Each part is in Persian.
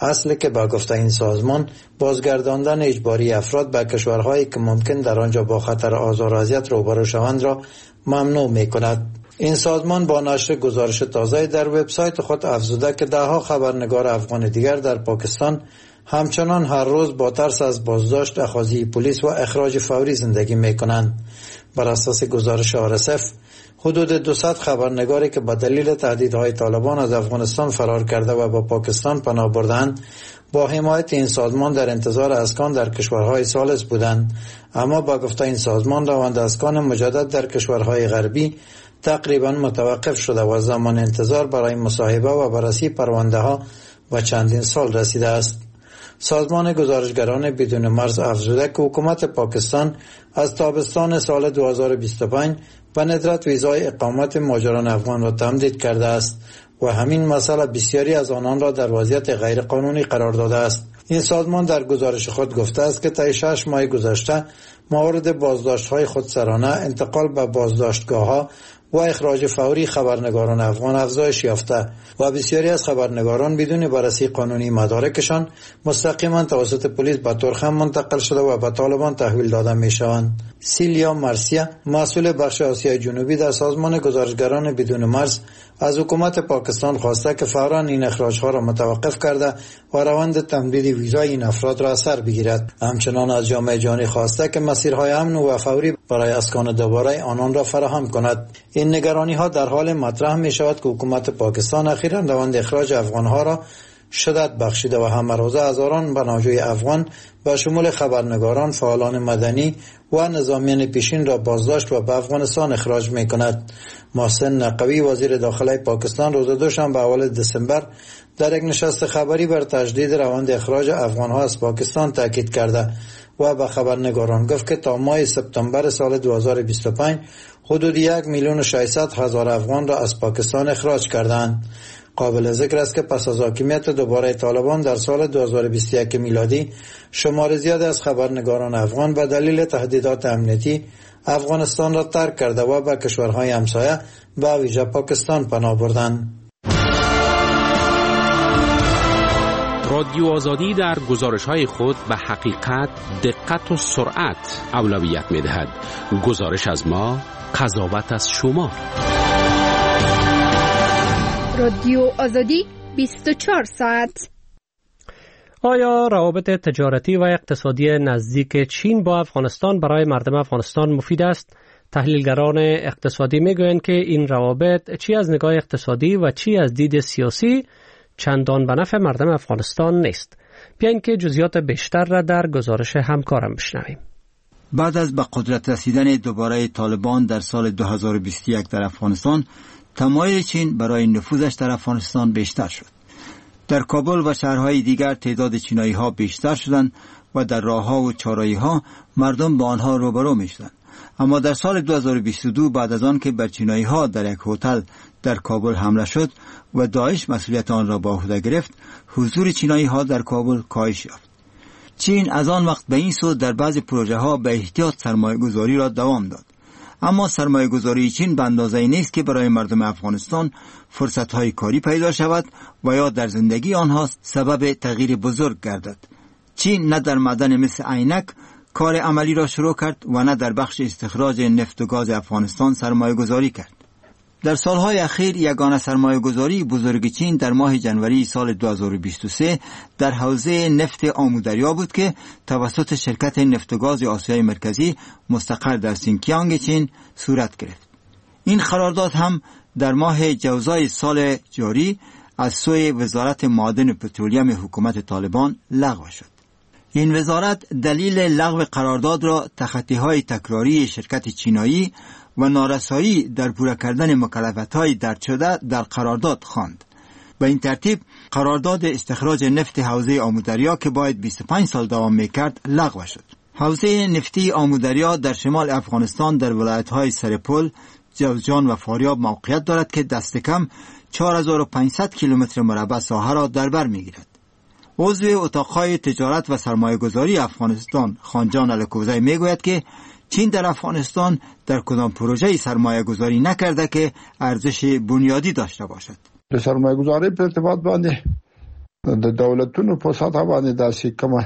اصل که با گفته این سازمان بازگرداندن اجباری افراد به کشورهایی که ممکن در آنجا با خطر آزار و اذیت روبرو شوند را ممنوع می‌کند. این سازمان با نشر گزارش تازه در وبسایت خود افزوده که ده‌ها خبرنگار افغان دیگر در پاکستان همچنان هر روز با ترس از بازداشت، اخاذی پلیس و اخراج فوری زندگی می‌کنند. بر اساس گزارش RSF حدود 200 خبرنگاری که به دلیل تهدیدهای طالبان از افغانستان فرار کرده و با پاکستان پناه بردند با حمایت این سازمان در انتظار اسکان در کشورهای ثالث بودند، اما با گفته این سازمان روند اسکان مجدد در کشورهای غربی تقریبا متوقف شده و زمان انتظار برای مصاحبه و بررسی پرونده ها و چندین سال رسیده است. سازمان گزارشگران بدون مرز افزوده که حکومت پاکستان از تابستان سال 2025 به ندرت ویزای اقامت مهاجران افغان را تمدید کرده است و همین مسئله بسیاری از آنان را در وضعیت غیر قانونی قرار داده است. این سازمان در گزارش خود گفته است که طی 6 ماه گذشته موارد بازداشت‌های خودسرانه، انتقال به بازداشتگاه‌ها و اخراج فوری خبرنگاران افغان افزایش یافته و بسیاری از خبرنگاران بدون بررسی قانونی مدارکشان مستقیما توسط پلیس به ترخم منتقل شده و به طالبان تحویل داده میشوند. سیلیا مارسیا، مسئول بخش آسیای جنوبی در سازمان گزارشگران بدون مرز، از حکومت پاکستان خواسته که فوراً این اخراج‌ها را متوقف کرده و روند تمدید ویزای این افراد را اثر بگیرد. همچنان از جامعه جهانی خواسته که مسیرهای امن و فوری برای اسکان دوباره آنان را فراهم کند. این نگرانی‌ها در حال مطرح می‌شود که حکومت پاکستان اخیراً روند اخراج افغان‌ها را شدت بخشیده و همه روزه هزاران پناهجوی افغان به شمول خبرنگاران، فعالان مدنی و نظامیان پیشین را بازداشت و به افغانستان اخراج می‌کند. محسن نقوی، وزیر داخله پاکستان، روز دوشنبه اول دسامبر در یک نشست خبری بر تجدید روند اخراج افغان‌ها از پاکستان تاکید کرده و به خبرنگاران گفت که تا ماه سپتامبر سال 2025 حدود 1,600,000 افغان را از پاکستان اخراج کردند. قابل ذکر است که پس از حاکمیت دوباره طالبان در سال 2021 میلادی شمار زیاد از خبرنگاران افغان به دلیل تهدیدات امنیتی افغانستان را ترک کرده و به کشورهای همسایه به ویژه پاکستان پناه بردند. رادیو آزادی در گزارش‌های خود به حقیقت، دقت و سرعت اولویت می‌دهد. گزارش از ما، قضاوت از شما. رادیو آزادی 24 ساعت. آیا روابط تجارتی و اقتصادی نزدیک چین با افغانستان برای مردم افغانستان مفید است؟ تحلیلگران اقتصادی میگویند که این روابط چی از نگاه اقتصادی و چی از دید سیاسی چندان به نفع مردم افغانستان نیست. بیاین که جزئیات بیشتر را در گزارش همکارم بشنویم. بعد از به قدرت رسیدن دوباره طالبان در سال 2021 در افغانستان، تمایل چین برای نفوذش در افغانستان بیشتر شد. در کابل و شهرهای دیگر تعداد چینایی ها بیشتر شدند و در راهها و چهارراهی ها مردم با آنها روبرو می شدند. اما در سال 2022 بعد از آن که بر چینایی ها در یک هتل در کابل حمله شد و داعش مسئولیت آن را به عهده گرفت، حضور چینایی ها در کابل کاهش یافت. چین از آن وقت به این سو در بعضی پروژه ها به احتیاط سرمایه گذاری را دوام داد. اما سرمایه گذاری چین به اندازه‌ای نیست که برای مردم افغانستان فرصت‌های کاری پیدا شود و یا در زندگی آنها سبب تغییر بزرگ گردد. چین نه در معدن مثل عینک کار عملی را شروع کرد و نه در بخش استخراج نفت و گاز افغانستان سرمایه گذاری کرد. در سالهای اخیر یگانه سرمایه گذاری بزرگ چین در ماه جنوری سال 2023 در حوزه نفت آمودریا بود که توسط شرکت نفت و گاز آسیای مرکزی مستقر در سینکیانگ چین صورت گرفت. این قرارداد هم در ماه جوزای سال جاری از سوی وزارت معادن و پترولیم حکومت طالبان لغو شد. این وزارت دلیل لغو قرارداد را تخطی‌های تکراری شرکت چینایی و نارسایی در پورا کردن مکلفیت‌های درج شده در قرارداد خواند. به این ترتیب قرارداد استخراج نفت حوزه آمودریا که باید 25 سال دوام می‌کرد لغو شد. حوزه نفتی آمودریا در شمال افغانستان در ولایت‌های سرپل، جوزجان و فاریاب موقعیت دارد که دست کم 4500 کیلومتر مربع ساحه را در بر می‌گیرد. عضو اتاق‌های تجارت و سرمایه‌گذاری افغانستان خانجان الکوزی میگوید که چین در افغانستان در کدام پروژه سرمایه‌گذاری نکرده که ارزش بنیادی داشته باشد. سرمایه‌گذاری په ارتباط باندې د دولتونو په سطح باندې داسې کومه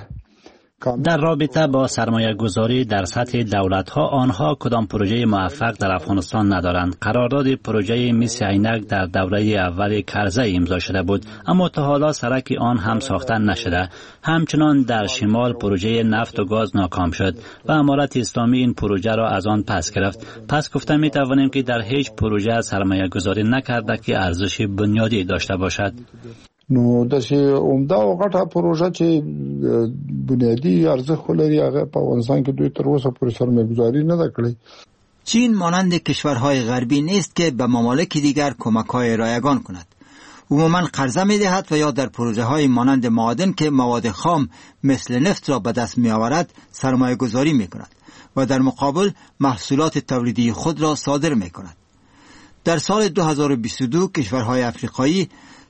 در رابطه با سرمایه گذاری در سطح دولت ها آنها کدام پروژه موفق در افغانستان ندارند. قرارداد پروژه مس عینک در دوره اول کرزی امضا شده بود اما تا حالا سرک آن هم ساخته نشده. همچنان در شمال پروژه نفت و گاز ناکام شد و امارت اسلامی این پروژه را از آن پس گرفت. پس گفته می توانیم که در هیچ پروژه سرمایه گذاری نکرده که ارزش بنیادی داشته باشد. نو داسې عمده او غټه پروژه چې بنیادی ارزښت لري هغه په افغانستان کې دوی تر اوسه پورې سرمایه‌گذاری نه ده کړې. چین مانند کشورهای غربی نیست که به ممالک دیگر کمک‌های رایگان کند. عموماً قرضه می‌دهد و یا در پروژه‌های مانند معادن که مواد خام مثل نفت را به دست می‌آورد سرمایه‌گذاری می‌کند و در مقابل محصولات تولیدی خود را صادر می‌کند. در سال 2022 کشورهای افریقایی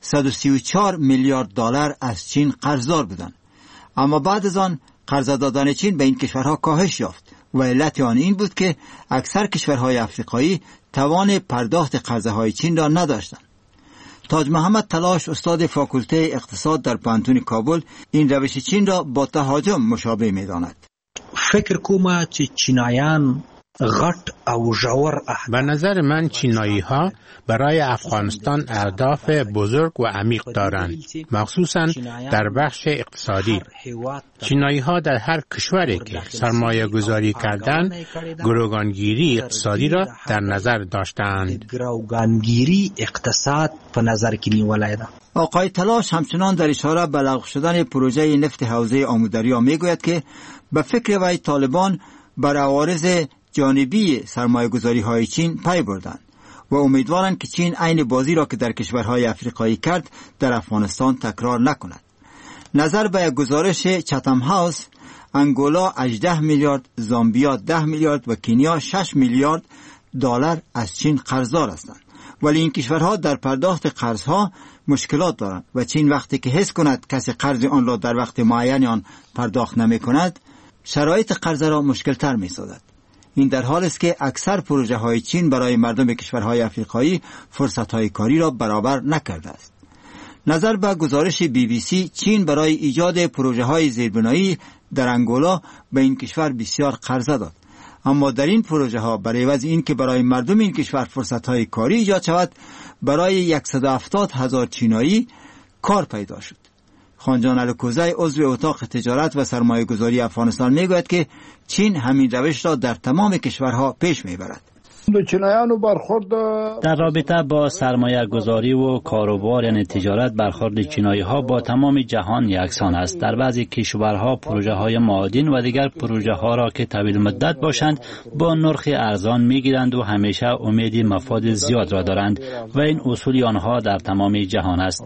134 میلیارد دلار از چین قرضدار بودند. اما بعد از آن قرض دادن چین به این کشورها کاهش یافت و علت آن این بود که اکثر کشورهای افریقایی توان پرداخت قرضهای چین را نداشتند. تاج محمد تلاش استاد فاکولته اقتصاد در پوهنتون کابل این روش چین را با تهاجم مشابه می‌داند. فکر کومه چې چینایان غټ او ژور به نظر من چینایی ها برای افغانستان اهداف بزرگ و عمیق دارند، مخصوصا در بخش اقتصادی. چینایی ها در هر کشوری که سرمایه گذاری کردند گروگانگیری اقتصادی را در نظر داشتند. گروگانگیری اقتصاد په نظر کې نیولای ده. آقای تلاش همچنان در اشاره به لغو شدن پروژه نفت حوزه آمودریا میگوید که به فکر وی طالبان بر عوارض جانبی سرمایه‌گذاری های چین پی بردند و امیدوارند که چین عین بازی را که در کشورهای افریقایی کرد در افغانستان تکرار نکند. نظر به گزارش چتم هاوس، انگولا 18 میلیارد، زامبیا 10 میلیارد و کنیا 6 میلیارد دلار از چین قرضدار هستند. ولی این کشورها در پرداخت قرضها مشکلات دارند و چین وقتی که حس کند کسی قرض آن را در وقت معین آن پرداخت نمی کند، شرایط قرض را مشکل تر می سازد. این در حال است که اکثر پروژه های چین برای مردم کشورهای افریقایی فرصت های کاری را برابر نکرده است. نظر به گزارش BBC، چین برای ایجاد پروژه های زیربنایی در انگولا به این کشور بسیار قرضه داد، اما در این پروژه ها برای عوض این که برای مردم این کشور فرصت های کاری ایجاد شود برای 170,000 چینایی کار پیدا شد. خانجان الکوزی عضو اتاق تجارت و سرمایه گذاری افغانستان میگوید که چین همین روش را در تمام کشورها پیش میبرد. در رابطه با سرمایه گذاری و کاروبار یعنی تجارت برخورد چینایی ها با تمام جهان یکسان است. در بعضی کشورها پروژه های معادن و دیگر پروژه ها را که طویل مدت باشند با نرخ ارزان میگیرند و همیشه امید مفاد زیاد را دارند و این اصول آنها در تمام جهان است.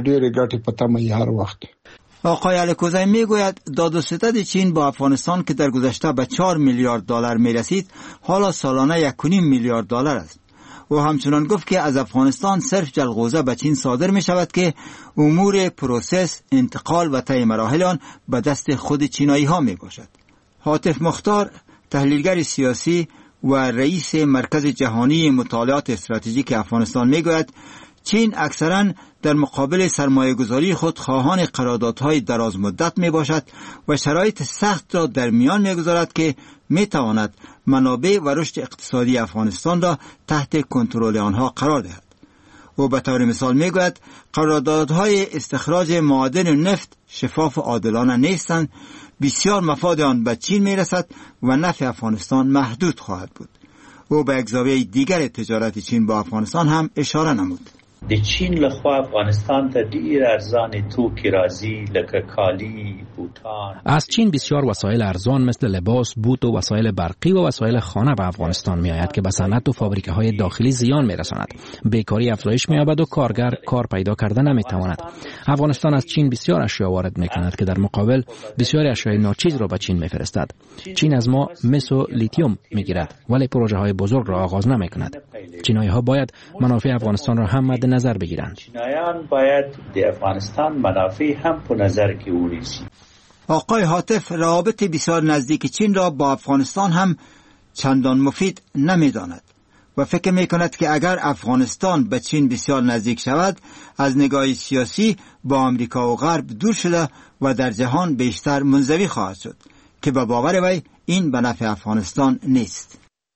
آقای الکوزی میگوید داد و ستد چین با افغانستان که در گذشته به 4 میلیارد دلار میرسید حالا سالانه 1.5 میلیارد دلار است. او همچنان گفت که از افغانستان صرف جلغوزه به چین صادر می شود که امور پروسس، انتقال و طی مراحل آن به دست خود چینایی ها می باشد. حاتف مختار، تحلیلگر سیاسی و رئیس مرکز جهانی مطالعات استراتژیک افغانستان میگوید چین اکثراً در مقابل سرمایه‌گذاری خود خواهان قراردادهای دراز مدت می باشد و شرایط سخت را در میان می گذارد که می تواند منابع و رشد اقتصادی افغانستان را تحت کنترل آنها قرار دهد. او به طور مثال می گوید قراردادهای استخراج معادن نفت شفاف و عادلانه نیستند، بسیار مفاد آن به چین می رسد و نفع افغانستان محدود خواهد بود. او به یک زاویه دیگر تجارت چین با افغانستان هم اشاره نمود. د چین لخوا افغانستان ته ډیر ارزان توکي راځي لکه کالی، بوتان. از چین بسیار وسایل ارزان مثل لباس، بوت و وسایل برقی و وسایل خانه به افغانستان می آید که به صنعت و فابریکه های داخلی زیان می رساند. بیکاری افزایش می یابد و کارگر کار پیدا کرده نمی تواند. افغانستان از چین بسیار اشیا وارد می کند که در مقابل بسیار اشیاء ناچیز را به چین می فرستد. چین از ما مس و لیتیوم می گیرد ولی پروژه های بزرگ را آغاز نمی کند. چینایی ها باید منافع افغانستان را هم مد نظر بگیرند. چینایان باید د افغانستان منافع هم په نظر کې ونیسي. آقای حاتف رابط بسیار نزدیک چین را با افغانستان هم چندان مفید نمی‌داند. و فکر می کند که اگر افغانستان به چین بسیار نزدیک شود، از نگاه سیاسی با آمریکا و غرب دور شده و در جهان بیشتر منزوی خواهد شد که به باور وی این به نفع افغانستان نیست.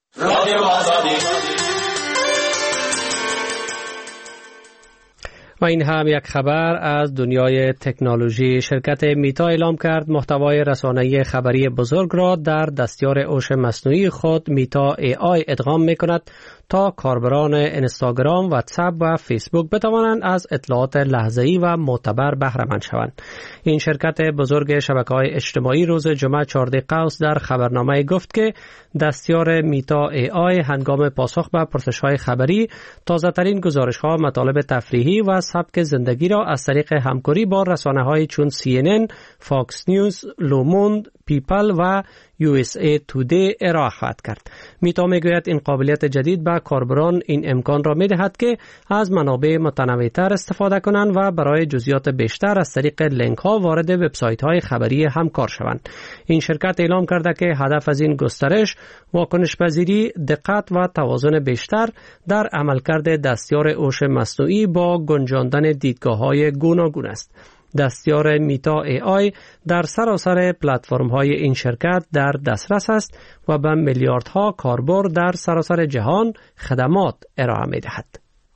و این هم یک خبر از دنیای تکنولوژی. شرکت میتا اعلام کرد محتوای رسانه‌ای خبری بزرگ را در دستیار هوش مصنوعی خود میتا ای آی ادغام می‌کند تا کاربران اینستاگرام، واتساپ و فیسبوک بتوانند از اطلاعات لحظه‌ای و معتبر بهره مند شوند. این شرکت بزرگ شبکه‌های اجتماعی روز جمعه 14 قوس در خبرنامه گفت که دستیار میتا ای آی هنگام پاسخ به پرسش‌های خبری تازه‌ترین گزارش‌ها، مطالب تفریحی و سبک زندگی را از طریق همکاری با رسانه‌های چون CNN، فاکس نیوز، لوموند، پیپل و USA Today ارائه خواهد کرد. میتا میگوید این قابلیت جدید به کاربران این امکان را میدهد که از منابع متنوع‌تر استفاده کنند و برای جزئیات بیشتر از طریق لینک ها وارد وبسایت های خبری همکار شوند. این شرکت اعلام کرده که هدف از این گسترش واکنش پذیری، دقت و توازن بیشتر در عملکرد دستیار هوش مصنوعی با گنجاندن دیدگاه‌های گوناگون است. دستیار میتا ای آی در سراسر پلتفرم های این شرکت در دسترس است و به میلیاردها کاربر در سراسر جهان خدمات ارائه می دهد.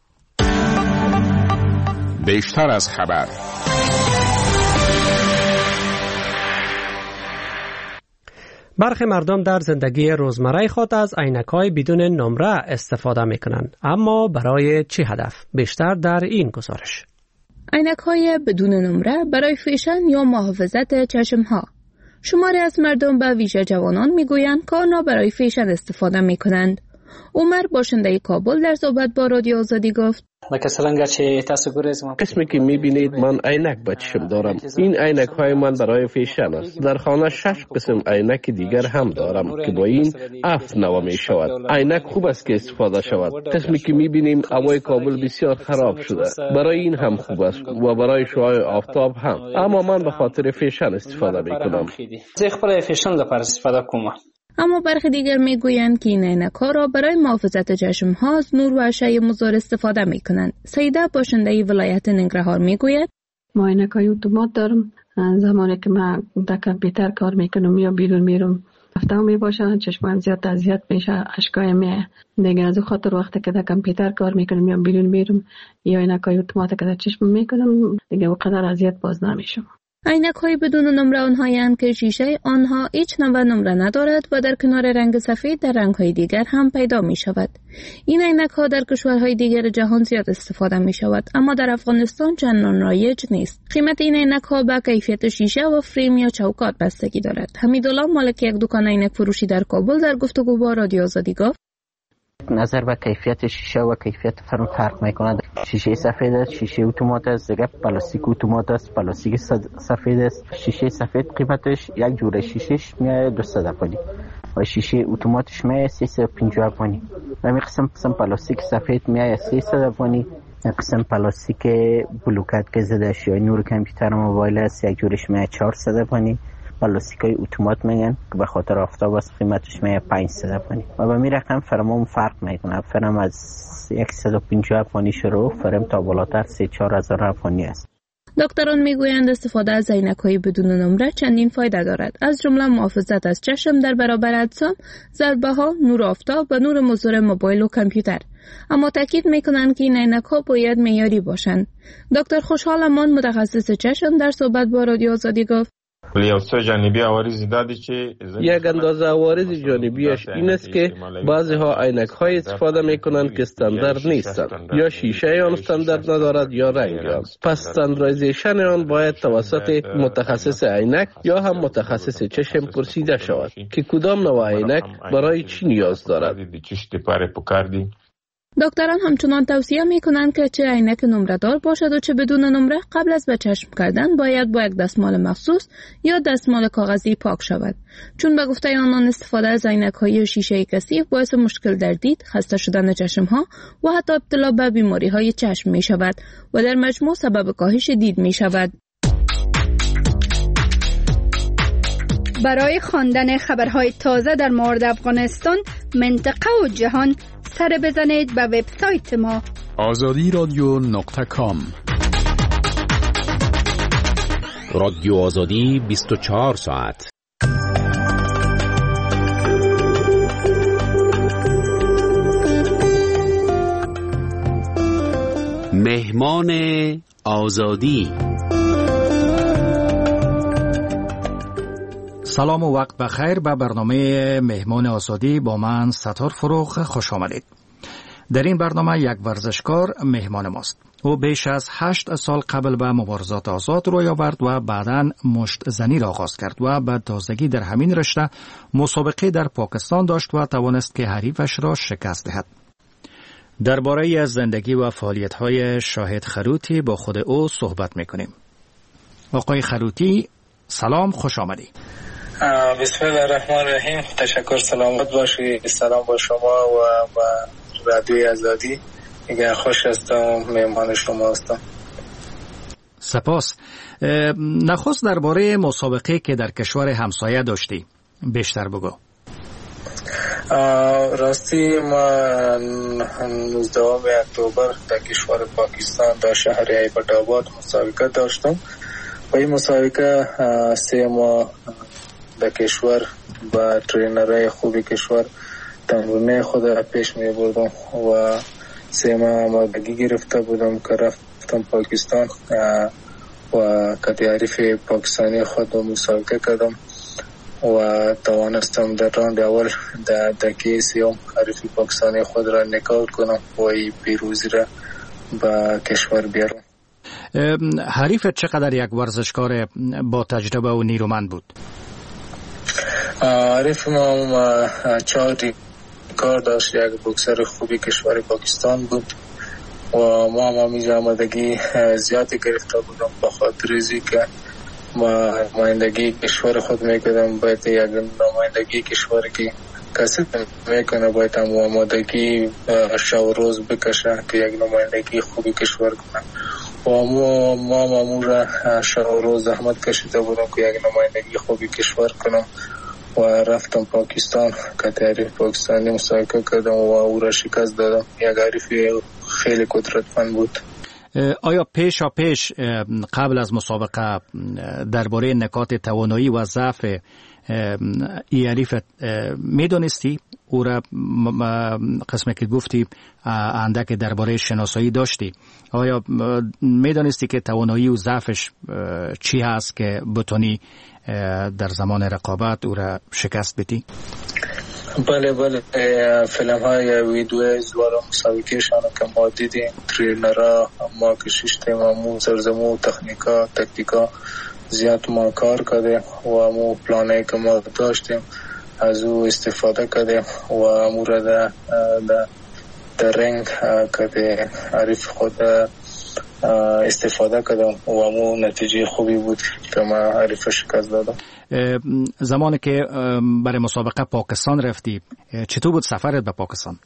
بیشتر از خبر. برخی مردم در زندگی روزمره خود از عینک‌های بدون نمره استفاده می کنند، اما برای چه هدف؟ بیشتر در این گزارش. عینک‌های بدون نمره برای فیشن یا محافظت چشم‌ها. شماری از مردم به ویژه جوانان می‌گویند که آنها برای فیشن استفاده می‌کنند. عمر باشنده کابل در صحبت با رادیو آزادی گفت: قسمی که می‌بینید من عینک به چشم دارم. این عینک‌های من برای فیشن است. در خانه 6 قسم عینک دیگر هم دارم که با این 7 نوع می‌شود. عینک خوب است که استفاده شود. قسمی که می‌بینیم هوای کابل بسیار خراب شده. برای این هم خوب است و برای شعاع آفتاب هم. اما من به خاطر فیشن استفاده می‌کنم. اما برخی دیگر میگویند که این عینک‌ها را برای محافظت چشم‌ها از نور و اشعه مضر استفاده می‌کنند. سیده باشنده ولایت ننگرهار میگوید: ما عینک‌های اتومات دارم. زمانی که من در کامپیوتر کار میکنم یا بیرون میرم افتام میباشه، چشمم زیاد اذیت میشه، اشکای میاد. دیگه از خاطر وقتی که در کامپیوتر کار میکنم یا بیرون میرم یا عینک‌های اتومات که در چشم میکنم دیگه اونقدر اذیت باز نمیشم. عینک‌های بدون نمره آنهایند که شیشه آنها هیچ نوع نمره ندارد و در کنار رنگ سفید در رنگ‌های دیگر هم پیدا می‌شود. این عینک‌ها در کشورهای دیگر جهان زیاد استفاده می‌شود، اما در افغانستان چندان رایج نیست. قیمت این عینک‌ها به کیفیت شیشه و فریم یا چوکات بستگی دارد. حمیدالله مالک یک دکان عینک فروشی در کابل در گفتگو با رادیو آزادی گفت: نظر به کیفیت شیشه و کیفیت فرم فرق می‌کند. شیشه سفید است، شیشه اتومات است، دیگه پلاستیک اتومات است، پلاستیک سفید است. شیشه سفید قیمتش یک جوره شیشهش میاد 200 افغانی و شیشه اتوماتش میاد 350 افغانی. همین قسم پلاستیک سفید میاد 300 افغانی. قسم پلاستیک بلوکت که زده شوی نور کامپیوتر و موبایل است یک جورش میاد 400 افغانی. پلاستیکای اتومات میگن که به خاطر آفتاب است، قیمتش میاد 500 افغانی و به می رقم فرمون فرق میکنه. فرم از 150 افغانی شروع، فرم تا بالاتر 3-4 هزار افغانی است. دکتران میگویند استفاده از عینک‌های بدون نمره چندین فایده دارد، از جمله محافظت از چشم در برابر اجسام، ضربه‌ها، نور آفتاب و نور مضر موبایل و کامپیوتر. اما تاکید میکنند که این عینک‌ها باید معیاری باشند. دکتر خوشحال امان متخصص چشم در صحبت با رادیو آزادی گفت: یک اندازه عوارض جانبیش این است که بعضی ها عینک های استفاده می کنند که استاندارد نیستند، یا شیشه آن استاندارد ندارد یا رنگ آن. پس استانداردیزیشن آن باید توسط متخصص عینک یا هم متخصص چشم پرسیده شود که کدام نوع عینک برای چی نیاز دارد. دکتران همچنان توصیه میکنند که چه عینک نمره دار باشد و چه بدون نمره قبل از به چشم کردن باید با یک دستمال مخصوص یا دستمال کاغذی پاک شود، چون به گفته آنان استفاده از عینک‌های شیشه کثیف باعث مشکل در دید، خسته شدن چشم‌ها و حتی ابتلا به بیماری‌های چشم میشود و در مجموع سبب کاهش دید میشود. برای خواندن خبرهای تازه در مورد افغانستان، منطقه و جهان سر بزنید به وبسایت ما azadi.com. رادیو آزادی 24 ساعت. مهمان آزادی. سلام و وقت بخیر به برنامه مهمان آزادی با من ستار فروغ خوش آمدید. در این برنامه یک ورزشکار مهمان ماست. او بیش از 8 سال قبل به مبارزات آزاد روی آورد و بعداً مشت زنی را آغاز کرد و به تازگی در همین رشته مسابقه در پاکستان داشت و توانست که حریفش را شکست دهد. درباره از زندگی و فعالیت‌های شاهد خروتی با خود او صحبت می‌کنیم. آقای خروتی سلام، خوش آمدید. بسم الله الرحمن الرحیم. تشکر، سلامت باشید. سلام با شما و با رادیوی آزادی. میگم خوش هستم، مهمان شما هستم. سپاس. نخست درباره مسابقه که در کشور همسایه داشتی بیشتر بگو. راستی ما 19 اکتبر در کشور پاکستان در شهر ایبټ‌آباد مسابقه داشتم و این مسابقه 3 ماه در کشور با ترینرهای خوبی کشور تمرین خود پیش می بردم و 3 ماه آمادگی گرفته بودم که رفتم پاکستان و کتیاریف پاکستانی خود رو مسابقه کردم و توانستم در راند اول در دقیقه 30 حریف پاکستانی خود را نکاوت کنم و این پیروزی را به کشور بیارم. حریفت چقدر یک ورزشکار با تجربه و نیرومند بود؟ حریف ما 4 کار داشت. یک بوکسر خوبی کشور پاکستان بود و ما همیشه آمادگی زیادی گرفته بودم به خاطر ازی که ما نمایندگی کشور خود میکردم. باید یک نمایندگی کشور که کسی میکنه باید هم آمادگی شب روز بکشه که یک نمایندگی خوبی کشور کنه و ما را شب روز زحمت کشیده بودم که یک نمایندگی خوبی کشور کنم و رفتم پاکستان که تعریف پاکستانی مسابقه کردم و او را شکست دادم. یک حریف خیلی قدرتمند بود. آیا پیش قبل از مسابقه درباره نکات توانایی و ضعف ای حریفت میدونستی؟ او را قسمی که گفتی اندک درباره شناسایی داشتی. آیا میدونستی که توانایی و ضعفش چی هست که بتونی در زمان رقابت او را شکست بدی؟ بله فیلم های ویدیو زوار مسابقهشان که ما دیدیم ترینرها ما کشیشتیم و مو سرزمو تکنیکا زیاد ما کار کردیم و مو پلانه که ما داشتیم از او استفاده کردیم و امو را در رنگ که حریف خود استفاده کردم و امو نتیجه خوبی بود که ما حریف شکست دادم. زمانی که برای مسابقه پاکستان رفتی چطور بود سفرت به پاکستان؟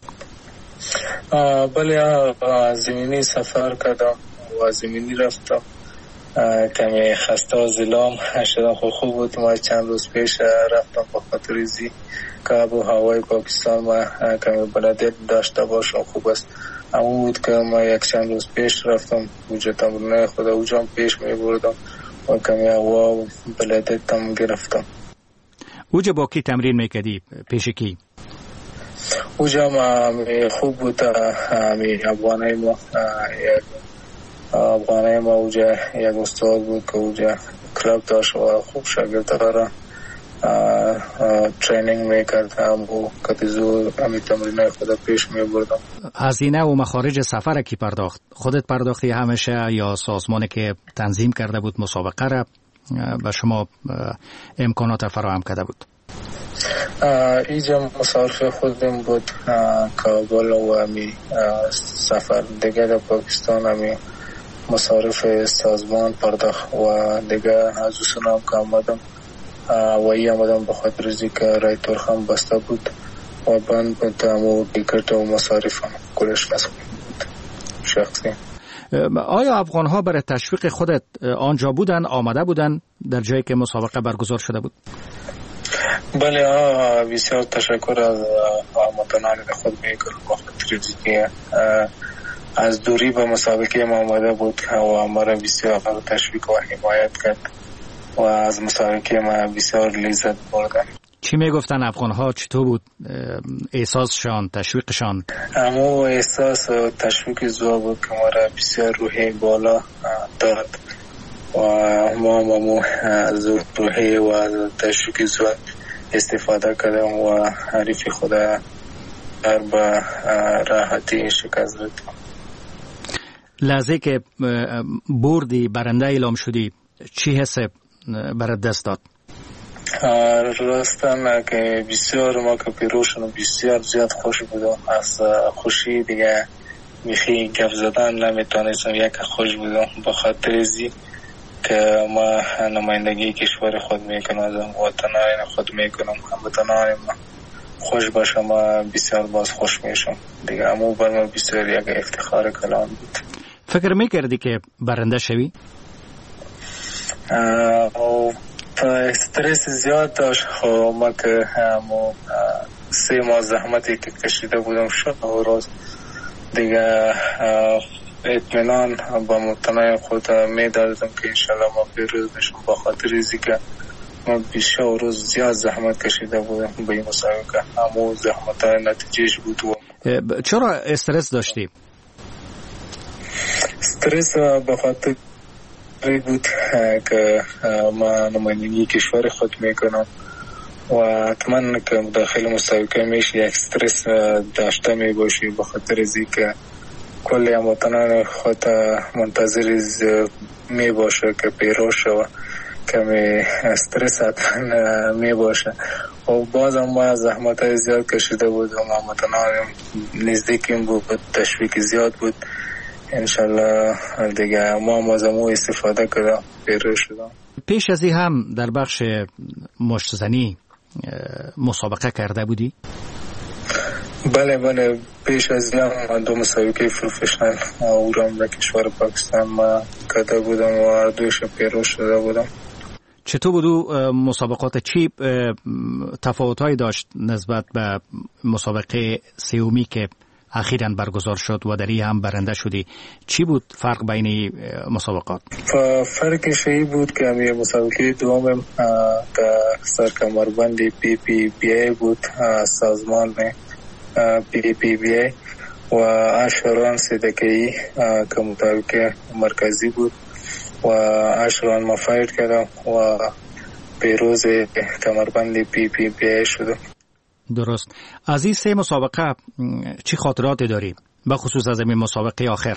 بله زمینی سفر کردم و زمینی رفتم. کمی خسته و زلام شدم. خوب بود. ما چند روز پیش رفتم به خاطر ازی که آب و هوای پاکستان ما کمی بلدیت داشته باشم خوب است. اما بود که ما یک چند روز پیش رفتم اوجا تمرینای خود اوجا پیش می بردم و کمی هوا و بلدیت هم گرفتم. اوجا با کی تمرین میکردی؟ پیش کی؟ اوجا ما خوب بود. افغانای ما اوجا یک استاد بود که اوجا کلاب داشت و خوب شاگردها را ترینینگ میکرد و کتیزو همی تمرینای خود پیش میبردم. هزینه و مخارج سفر کی پرداخت؟ خودت پرداختی همیشه یا سازمانی که تنظیم کرده بود مسابقه را و شما امکانات فراهم کرده بود؟ اینجا مصارف خودم بود. کابل و همی سفر دیگه در پاکستان همی مصارف سازمان پرداخت و دیگه از اصلا هم که آمدم و ای آمدم به خاطر ازی که رای ترخم بسته بود و بند بود و تیکت و مصارف هم کلش نصف بود شخصی. آیا افغان ها برای تشویق خودت آنجا بودن، آمده بودن در جایی که مسابقه برگزار شده بود؟ بله بسیار تشکر از هموطنان خود میکنم با خاطر که از دوری به مسابقه ما آمده بود و ما را بسیار تشویق و حمایت کرد و از مسابقه ما بسیار لذت بردم. چی میگفتن افغان‌ها؟ چطور بود احساسشان، تشویقشان؟ اما احساس و تشویق زوا بود که ما را بسیار روحی بالا داد و ما از روحی و از تشویق زوا استفاده کردم و حریف خدا در به راحتی شکست داد. لحظه که بردی، برنده اعلام شدی، چی حس برات دست داد؟ راستن که بسیار ما که پیروشن بسیار زیاد خوش بودم. از خوشی دیگه میخی گپ زدن نمیتونستم. یک خوش بودم به خاطر ازی که ما نمایندگی کشور خود میکنم، از وطنان خود میکنم، هموطنان ما خوش باشه ما بسیار باز خوش میشم دیگه. اما بر ما بسیار یک افتخار کلان بود. فکر میکردی که برنده شوی؟ استرس زیاد داشت. ما که 3 ماه زحمتی که کشیده بودم شب و روز دیگه اطمینان با مطمئن خود میدادم که انشالله ما پیروز میشم با خاطر ازی که ما بیشه و روز زیاد زحمت کشیده بودم به این مسابقه. اما زحمت نتیجهش بود. چرا استرس داشتی؟ استرس به خاطر بود که ما نمایندگی کشور خود میکنم و حتما که داخل مسابقه میشه یک استرس داشته میباشی به خاطر ازی که کلی هموطنان خود منتظر میباشه که پیروز شود. کمی استرس حتما میباشه و بازم ما زحمت زیاد کشیده بودم. هموطنان نزدیکیم بود، تشویق زیاد بود. انشالله دیگه ما مازمو استفاده کردم پیروز شدم. پیش از این هم در بخش مشتزنی مسابقه کرده بودی؟ بله پیش از این هم 2 مسابقه پروفشنال اورام در کشور پاکستان ما کرده بودم و دوش پیروز شده بودم. چطور بودو مسابقات؟ چی تفاوت‌هایی داشت نسبت به مسابقه سومی که اخیراً برگزار شد و در این هم برنده شدی؟ چی بود فرق بین مسابقات؟ فرقش این بود که همی مسابقه دوم در سرکمربند PPPA بود، سازمان PPPA و اشران صدقی که مسابقه مرکزی بود و اشران مفاید کردم و پیروز کمربند PPPA شدم. درست. از این 3 مسابقه چی خاطراتی داری؟ به خصوص از این مسابقه آخر.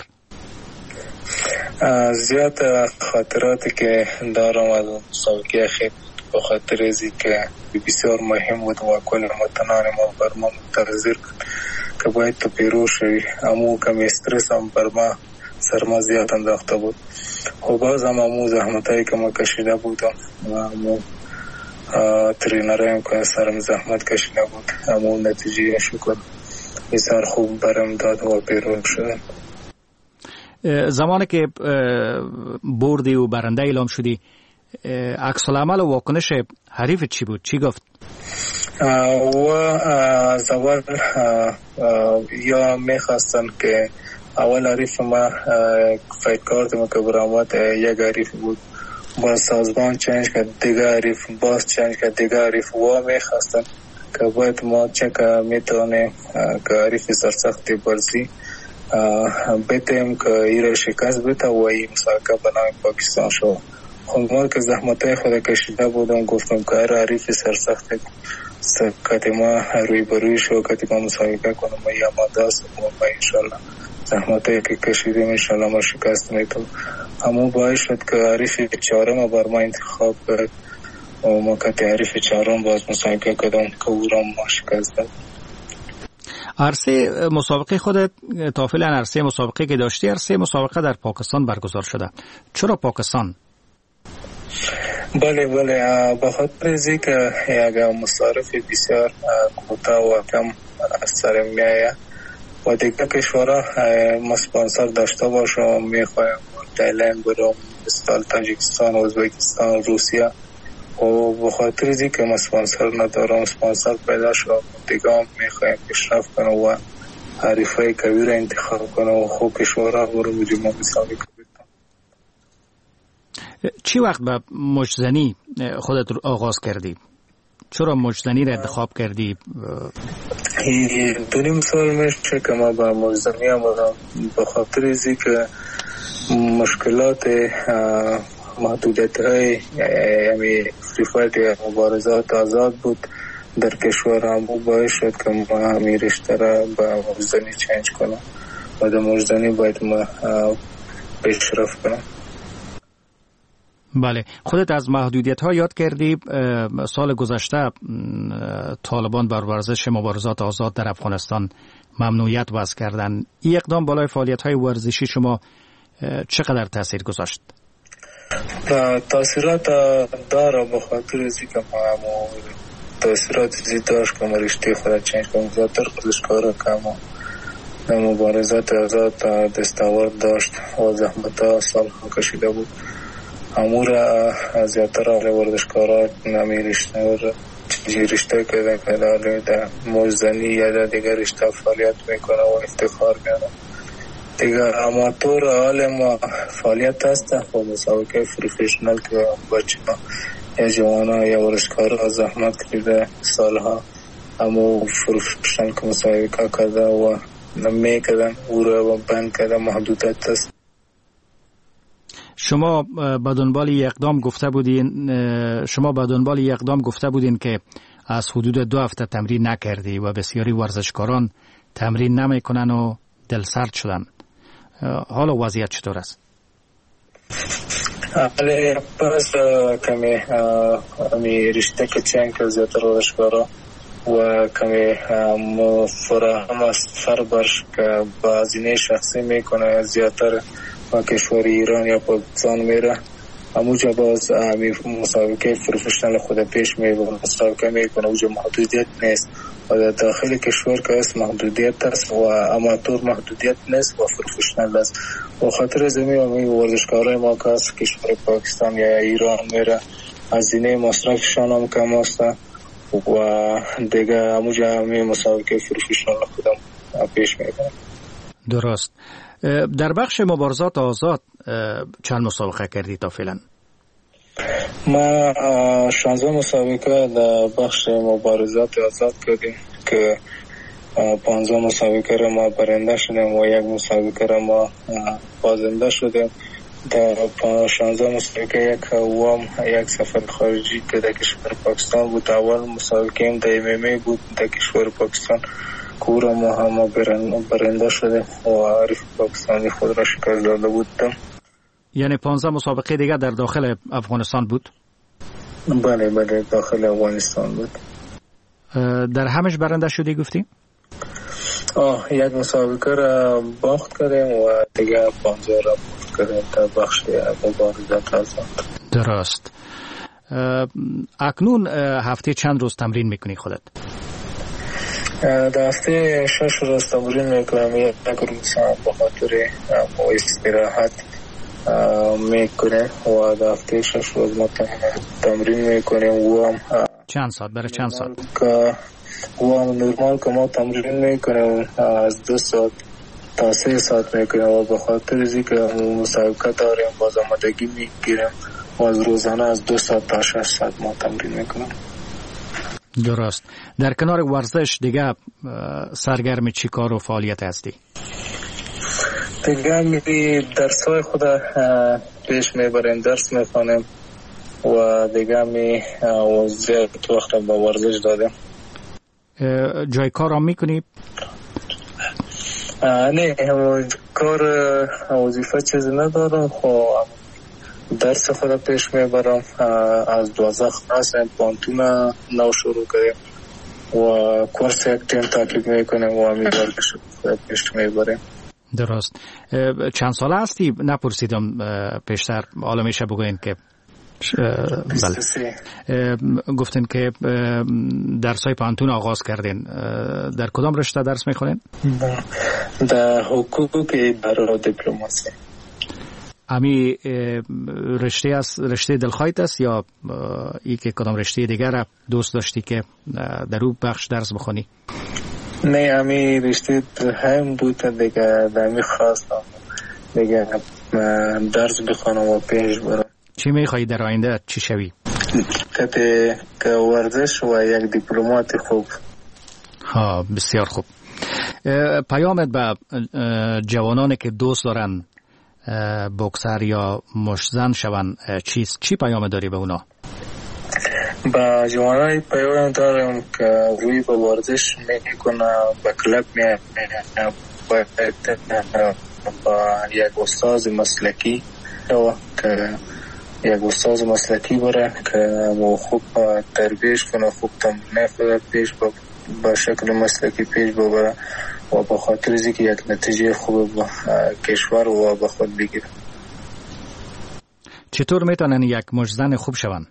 زیاد خاطراتی که دارم از مسابقه آخر به خاطر ازی که بسیار مهم بود و کل هموطنان ما بر ما منتظر که باید تو پیروز شوی. اما کمی استرس هم بر ما سرما زیاد انداخته بود و باز هم امو زحمتایی که ما کشیده بودم و ترینرایم که سرم زحمت کشیده بود اما نتیجه شکر بسیار خوب برم داد و پیروز شدم. زمانی که بردی و برنده اعلام شدی عکس العمل و واکنش حریف چی بود؟ چی گفت؟ و از اول یا میخواستن که اول حریف ما فایت کارت ما که برآمد یک حریف بود، باز سازمان چنج کرد دیگه حریف، باز چنج کرد دیگه حریف و میخواستن که باید ما چه میتونیم که حریف سرسختی برزی بتیم که ایره شکست بته و این مسابقه به نام پاکستان شد. خب ما که زحمتای خود کشیده بودم گفتم که هر حریف سرسخت کتی ما روی بروی شو کتی ما مسابقه کنم ما یا ما دست و ما انشالله زحمتای که کشیدیم انشالله ما شکست میتونم. همون باعث شد که حریف چهارم بر ما انتخاب کرد و ما کتی حریف چهارم باز مسابقه کردم که او را ما شکست داد. عرصه مسابقه خودت تافل عرصه مسابقه که داشتی، عرصه مسابقه در پاکستان برگزار شده. چرا پاکستان؟ بله به خاطر ازی که یک مصارف بسیار کوتاه و کم از سر میایه و دیگه کشورها ما سپانسر داشته باشم میخوایم تایلند برم، مثل تاجیکستان، ازبکستان، روسیه و به خاطر از اینکه من سپانسر ندارم، سپانسر پیدا شد دیگه هم میخوایم پیشرفت کنم و حریفای کبیر انتخاب کنم و خوب کشورها برو بودیم و مثالی کنم. چی وقت به مجزنی خودت رو آغاز کردی؟ چرا مجزنی را انتخاب کردی؟ دونیم سال میشه که ما به مجزنی آمدم به خاطر از اینکه مشکلات محدودیت های فری فایت مبارزات آزاد بود در کشور هم باعث شد که ما همین رشته را به مجزنی چینج کنم و در مجزنی باید ما پیشرفت کنم. بله، خودت از محدودیت ها یاد کردی. سال گذشته طالبان بر ورزش مبارزات آزاد در افغانستان ممنوعیت وضع کردن. این اقدام بالای فعالیت های ورزشی شما چقدر تاثیر گذاشت؟ تاثیرات داره به خاطر از اینکه ما تاثیرات زیاد داشت که ما رشته خود چینج کنیم. زیادتر ورزشکارا که ما در مبارزات آزاد دستاورد داشت و زحمت ها سال کشیده بود، امور زیادتر ورزشکارا نمی رشته کردن که در مجزنی یا در دیگر رشته فعالیت میکنه و افتخار کرده. دیگر اماتور حال ما فعالیت هست و مسابقه پروفشنال که بچه ها یا جوان ها یا ورزشکارا زحمت کرده سالها اما پروفشنال که مسابقه کرده و نمی کردن او را بند کرده محدودیت هست. شما به دنبال اقدام گفته بودین که از حدود 2 هفته تمرین نکردی و بسیاری ورزشکاران تمرین نمیکنن و دلسرد شدن. حالا وضعیت چطور است؟ پس کمی رشته که چند که زیادتر ورزشکارا و کمی فراهم است فربرش که با هزینه شخصی میکنه زیادتر و کشور ایران یا پاکستان میره، همونجا باز مسابقه پروفشنال خود پیش میبره، مسابقه میکنه، اونجا محدودیت نیست و در داخل کشور که است محدودیت است و اماتور محدودیت نیست و پروفشنال است. و خاطر از این ورزشکارای ما که است کشور پاکستان یا ایران میره، هزینه مصرفشان هم کم است و دیگه همونجا مسابقه پروفشنال خودم پیش میبره. درست. در بخش مبارزات آزاد چند مسابقه کردی تا فعلا؟ ما 16 مسابقه در بخش مبارزات آزاد کردیم که 15 مسابقه را ما برنده شدیم و 1 مسابقه را ما بازنده شدیم. در 16 مسابقه یک سفر خارجی که در کشور پاکستان بود. اول مسابقه هم در MMA بود در کشور پاکستان کورا ما هم برنده شده و عارف پاکستانی خود را شکست داده بودم. یعنی 15 مسابقه دیگه در داخل افغانستان بود؟ بله داخل افغانستان بود. در همش برنده شدی گفتی؟ 1 مسابقه را باخت کردیم و دیگه 15 را باخت کردیم در بخش مبارزات آزاد. درست. اکنون هفته چند روز تمرین میکنی خودت؟ در هفته 6 روز تمرین میکنم. 1 روز به خاطر استراحت میکنه و در هفته 6 روز ما تمرین میکنیم و هم چند ساعت برای چند ساعت؟ و هم نرمال که ما تمرین میکنیم از 2 ساعت تا 3 ساعت میکنیم و به خاطر از اینکه مسابقه داریم باز آمادگی میگیریم و از روزانه از 2 ساعت تا 6 ساعت ما تمرین میکنیم. درست. در کنار ورزش دیگه سرگرم چی کار و فعالیت هستی؟ دیگه درسای خود پیش میبریم، درس میخوانیم و دیگه زیاد وقت با ورزش دادیم. جای کار هم میکنی؟ نه کار وظیفه چیزی ندارم، خب درس خود پیش میبرم. از 12 خلاصیم، پانتون نو شروع کردیم و کورس یک تیم تعقیب میکنیم و همی ورزش خود پیش میبریم. درست. چند ساله هستی؟ نپرسیدم پیشتر، حالا میشه بگوین که بله. گفتین که درسای پانتون آغاز کردین. در کدام رشته درس میخونین؟ در حقوق اداره و دیپلماسی. امی رشته است، رشته دلخواهت است یا ای که کدام رشته دیگر دوست داشتی که در اون بخش درس بخونی؟ نه، امی رشته هم بود دیگه، دمی خواستم دیگه درس بخونم و پیش برم. چی میخوایی در آینده چی شوی؟ که ورزش و یک دیپلمات خوب. ها، بسیار خوب. پیامت به جوانانی که دوست دارن بوکسر یا مشتزن شون چیست؟ چی پیام داری به اونا؟ با جوانای پیام دارم که روی به ورزش میکنه، به کلب میه، با یک استاد مسلکی که یک استاد مسلکی بره که خوب تربیش کنه، خوب تمرین خود پیش با شکل مسلکی پیش ببره و به خاطر از اینکه یک نتیجه خوب با کشور و به خود بگیره. چطور میتونن یک مشتزن خوب شون؟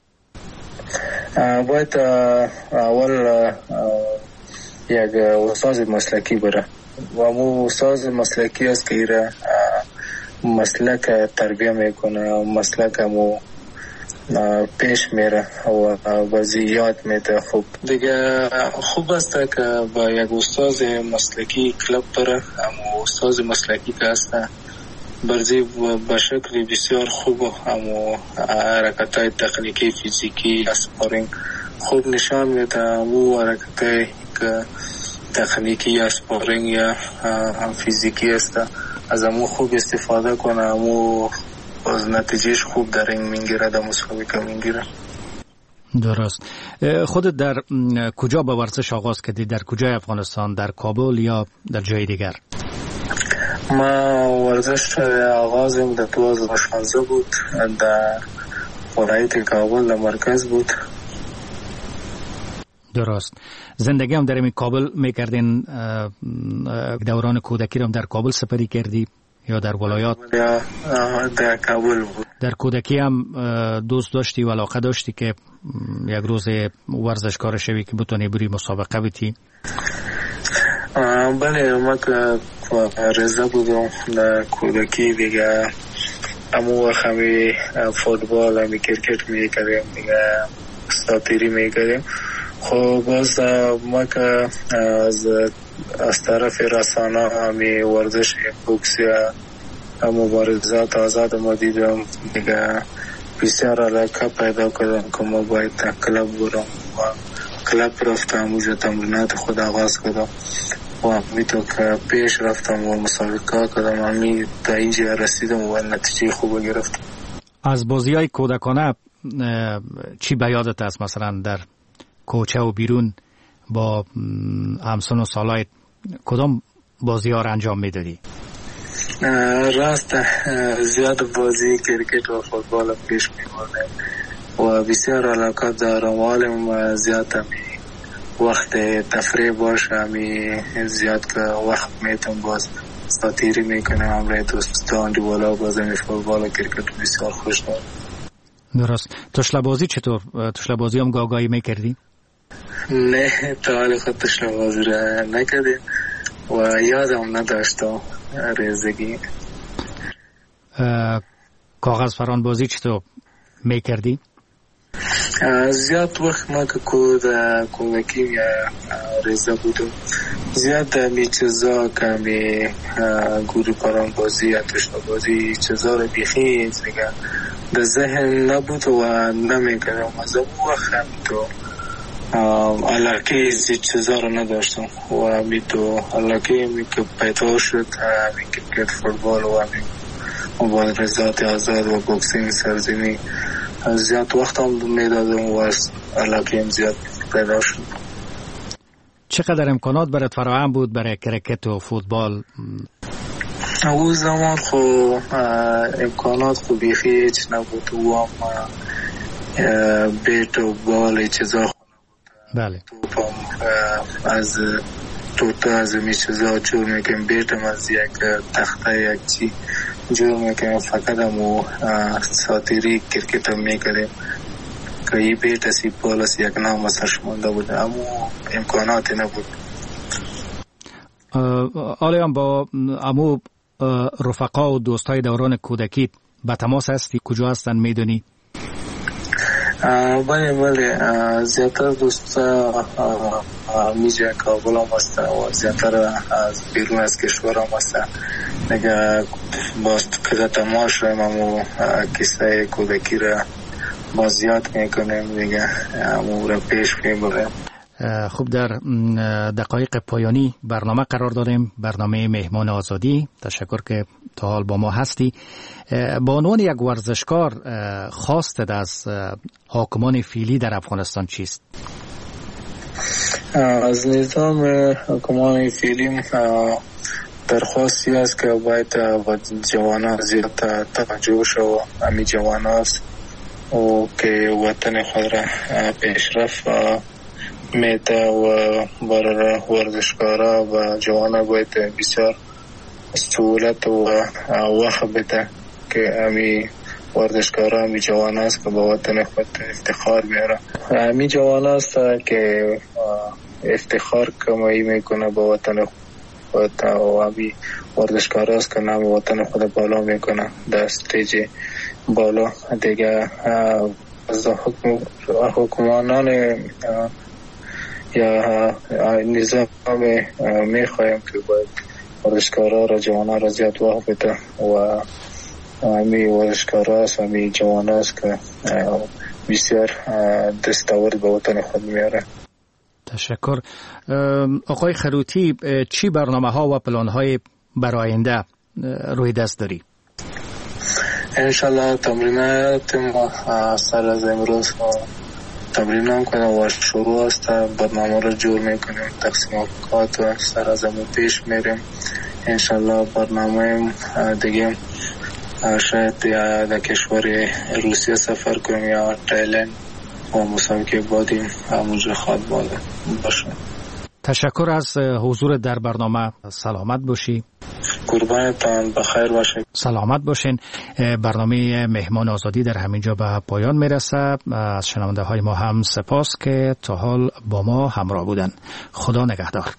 باید اول یک استاد مسلکی بره و مو استاد مسلکی است که ایره مسلک تربیه میکنه، مسلک مو پیش میره و بازی یاد میده. خوب دیگه خوب است که با یک استاد مسلکی کلب بره، اما استاد مسلکی که است برزی به شکل بسیار خوب اما حرکتای تکنیکی فیزیکی اسپارینگ خوب نشان میده. او حرکتای که تکنیکی اسپارینگ یا فیزیکی است از امو خوب استفاده کنه، امو از نتیجهش خوب در این میگیره، در مسابقه میگیره. درست. خودت در کجا با ورزش آغاز کردی؟ در کجای افغانستان؟ در کابل یا در جای دیگر؟ ما ورزش آغازم در 2016 بود، در ولایت کابل در مرکز بود. درست. زندگی هم در این کابل میکردین؟ دوران کودکی هم در کابل سپری کردی یا در ولایات؟ در کابل بود. در کودکی هم دوست داشتی و علاقه داشتی که یک روز ورزشکار شوی که بتونی بری مسابقه بیتی؟ بله، ما که رضا بودم در کودکی دیگه، امو وقت همی فوتبال همی کرکت میکردیم دیگه، استاتیری میکردیم. خب باز ما که از طرف رسانه همی ورزش بوکسی مبارزات آزاد ما دیدم دیگه، بسیار علاقه پیدا کردم که ما باید کلب برم و کلب رفتم، اونجا تمرینات خود آغاز کردم و همی تو که پیش رفتم و مسابقه کردم، همی تا اینجا رسیدم و نتیجه خوب گرفتم. از بازی های کودکانه چی به یادت است؟ مثلا در کوچه و بیرون با همسن و سالایت کدام بازی ها را انجام میدادی؟ راست زیاد بازی کرکت و فوتبال پیش میبردم و بسیار علاقه دارم. حالم زیاد همی وقت تفریح باشه، همی زیاد که وقت میتونم باز استاتیری میکنم، همراه دوستان دیوالا باز همی فوتبال و کرکت بسیار خوش دارم. درست. تشله بازی چطور؟ تشله بازی هم گاگایی میکردی؟ نه، تا حال خود تشله بازی را نکردیم و یادم نداشتم ریزگی. کاغذ فران بازی چطور میکردی؟ زیاد وقت ما که کودکی یا ریزه بودم، زیاد می چیزا که می گوری پران بازی یا تشله بازی چیزا رو بیخی دیگه در ذهن نبود و نمیکردم. از اون وقت هم تو علاقه از چیزا رو نداشتم و همی تو علاقه همی که پیدا شد همی کرکت فوتبال و همی مبارزات آزاد و بوکسینگ سرزمینی زیاد وقت هم میدادم و علاقه هم زیاد پیدا شد. چقدر امکانات برات فراهم بود برای کرکت و فوتبال؟ او زمان خو امکانات خو بیخی هیچ نبود و هم بیت و بال چیزا خو نبود. بله. از توتا از می چیزا جور میکنم، بیتم از یک تخته یک چی جور میکنم، فقط همو ساتیری کرکت هم میکنم که ای بیت اسی بال از یک نام سرش مانده بود، همو امکاناتی نبود. حالا هم با امو رفقا و دوستای دوران کودکی به تماس هستی؟ کجا هستن میدونی؟ بله زیادتر دوستا میجه کابل هم هستن و زیادتر از بیرون از کشور هم هستن. دیگه باز که تماس شویم و کیسه کودکی را باز یاد میکنیم دیگه همون را پیش میبریم. خب در دقایق پایانی برنامه قرار داریم، برنامه مهمان آزادی. تشکر که تا حال با ما هستی. با عنوان یک ورزشکار خواستت از حاکمان فعلی در افغانستان چیست؟ از نظام حاکمان فعلی درخواستی است که باید با جوانان زیاد توجه شو. همین جوان است و که وطن خود را پیشرفت میده و برای ورزشکارا و جوانان باید بسیار سهولت و وقت بده که همین ورزشکارا همین جوان است که با وطن خود افتخار بیاره. همین جوان است که افتخار کمایی میکنه با وطن خود و همین ورزشکار است که نام وطن خود بالا میکنه در استیج بالا. دیگه از حکمرانان یا نظام میخوایم که باید ورزشکارا را جوانان را زیاد وقت بده و همین ورزشکارا است همین جوان است که بسیار دستاورد به وطن خود میاره. تشکر. آقای خروتی، چی برنامه ها و پلان های برای آینده روی دست داری؟ انشالله تمرینات ما سر از امروز تمرین هم کنیم و شروع است. برنامه رو جور میکنیم، تقسیمات و سر از امروز پیش میریم. انشالله برنامه دیگه شاید در کشور روسیه سفر کنیم یا تایلند و مسابقه بادیم همونجا خواد باشه. تشکر از حضور در برنامه. سلامت باشی. قربانتان، بخیر باشید. سلامت باشین. برنامه مهمان آزادی در همینجا به پایان میرسه. از شنونده های ما هم سپاس که تا حال با ما همراه بودن. خدا نگهدار.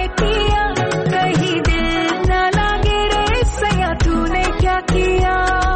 क्या किया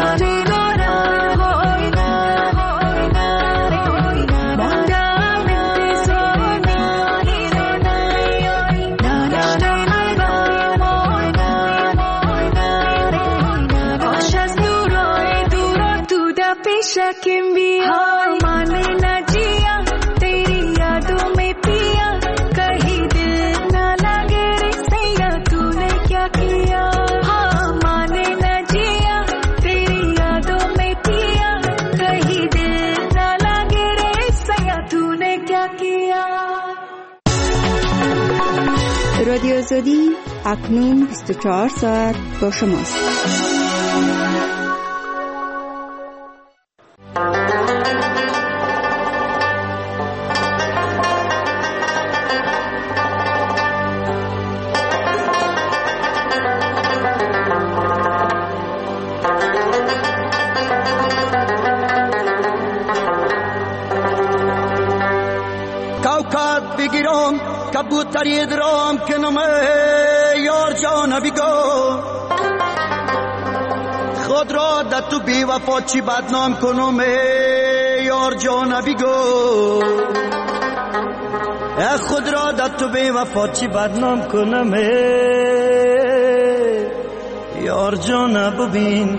رادیو آزادی اکنون 24 ساعت با شماست. کوکب بگیرم کبوتری درام کنم یار جان بگو خود را در تو بی وفا چی بدنام کنم یار جان بگو خود را در تو بی وفا چی بدنام کنم یار جان ببین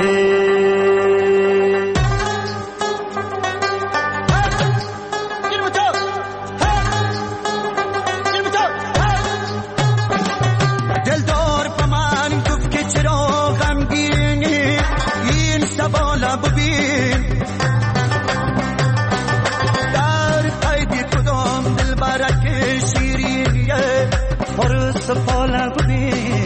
سفاله ببین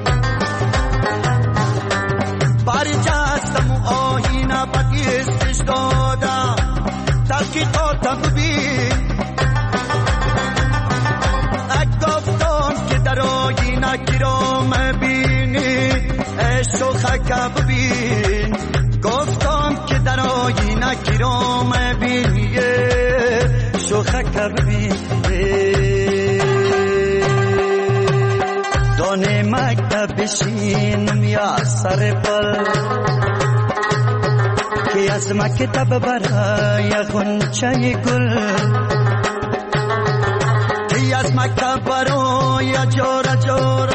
باری جستم آهینه بگیستش دادم تحقیقات ببین گفتم که در آهینه گرام بینی شوخک ببین گفتم که در آهینه گرام بینی شوخک ببین دانه مکتب بشینم یا سر پل که از مکتب برای غنچه گل که از مکتب برای جارا جارا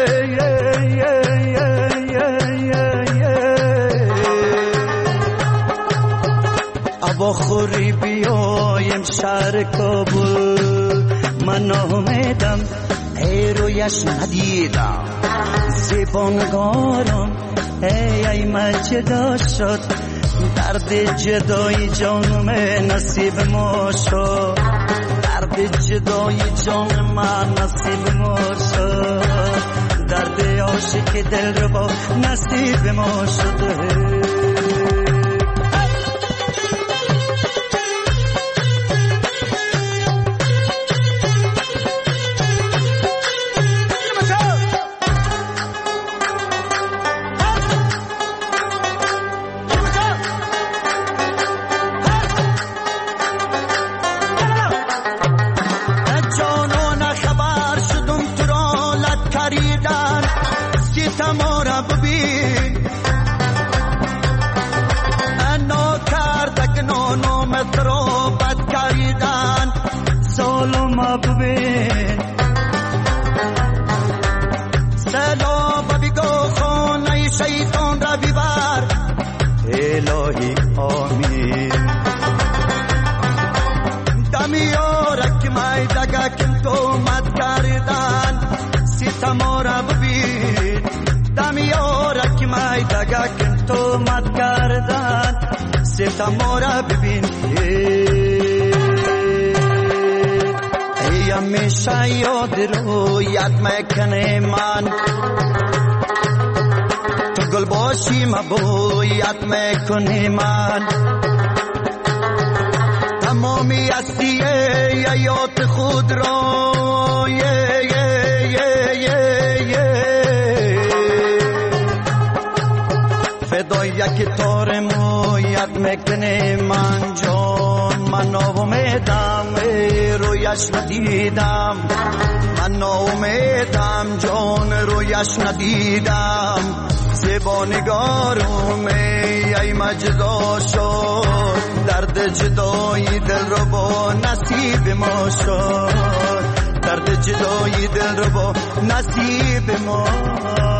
ابا خوری بیایم شهر کابل من امیدم رویش ندیدم زبانگارم ای من جدا شد درد جدای جانم نصیب ما شد درد جدای جان من نصیب ما شد درد عاشق دل رو با نصیب ما شد الهی آمین دمیارک مای دگا کم تو مد کردن ستما را ببین دمیارک مای دگا کم تو مد کردن ستما را ببین ای همیشه یاد رو یاد میکنه من گل باشی مبویت میکنی من تمامی هستی یایات خود را فدای یک تار مویت میکنی من جان من امیدم رویش ندیدم من امیدم جان رویش ندیدم زبانگارم جدا شد، درد جدایی دل رو با نصیب ما شد، درد جدایی دل رو با نصیب ما.